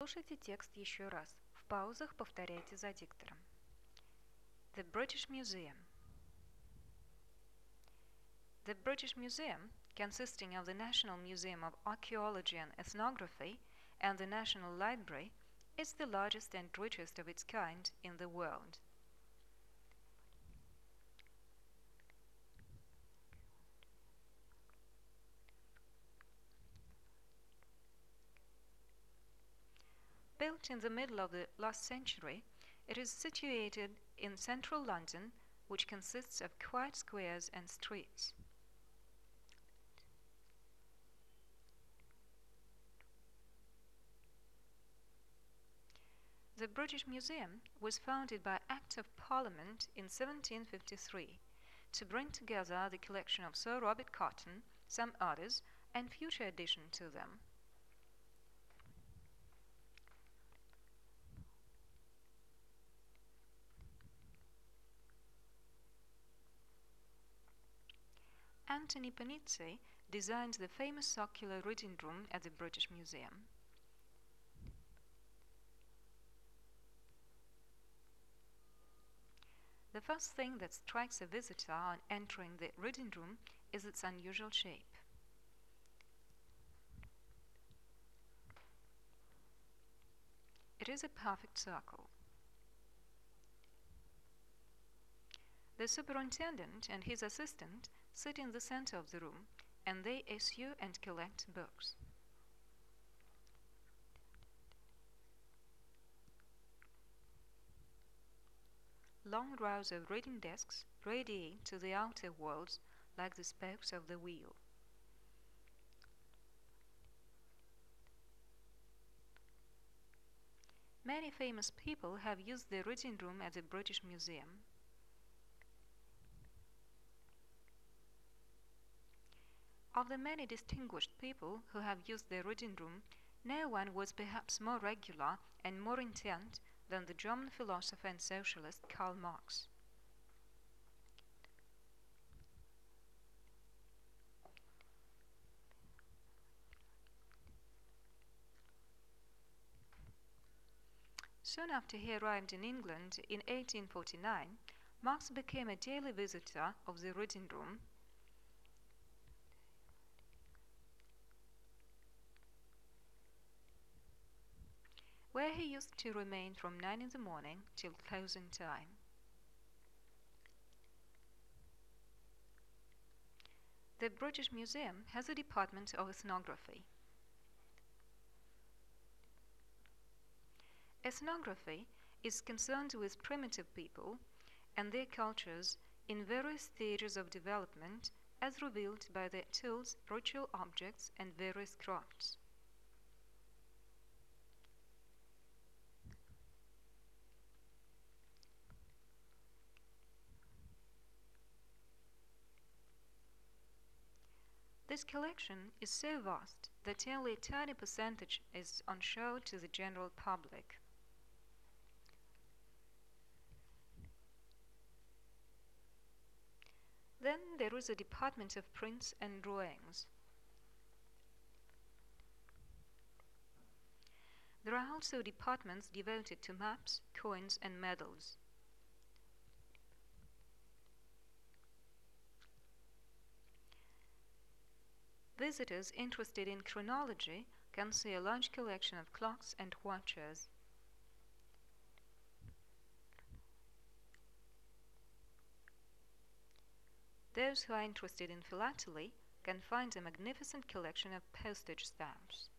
Прослушайте текст еще раз. В паузах повторяйте за диктором. The British Museum. The British Museum, consisting of the National Museum of Archaeology and Ethnography and the National Library, is the largest and richest of its kind in the world. Built in the middle of the last century, it is situated in central London, which consists of quiet squares and streets. The British Museum was founded by Act of Parliament in 1753 to bring together the collection of Sir Robert Cotton, some others, and future additions to them. Anthony Panizzi designed the famous circular reading room at the British Museum. The first thing that strikes a visitor on entering the reading room is its unusual shape. It is a perfect circle. The superintendent and his assistant sit in the center of the room, and they issue and collect books. Long rows of reading desks radiate to the outer walls like the spokes of the wheel. Many famous people have used the reading room at the British Museum. Of the many distinguished people who have used the reading room, no one was perhaps more regular and more intent than the German philosopher and socialist Karl Marx. Soon after he arrived in England in 1849, Marx became a daily visitor of the reading room, where he used to remain from 9 in the morning till closing time. The British Museum has a department of ethnography. Ethnography is concerned with primitive people and their cultures in various stages of development as revealed by their tools, ritual objects, and various crafts. This collection is so vast that only a tiny percentage is on show to the general public. Then there is a department of prints and drawings. There are also departments devoted to maps, coins, and medals. Visitors interested in chronology can see a large collection of clocks and watches. Those who are interested in philately can find a magnificent collection of postage stamps.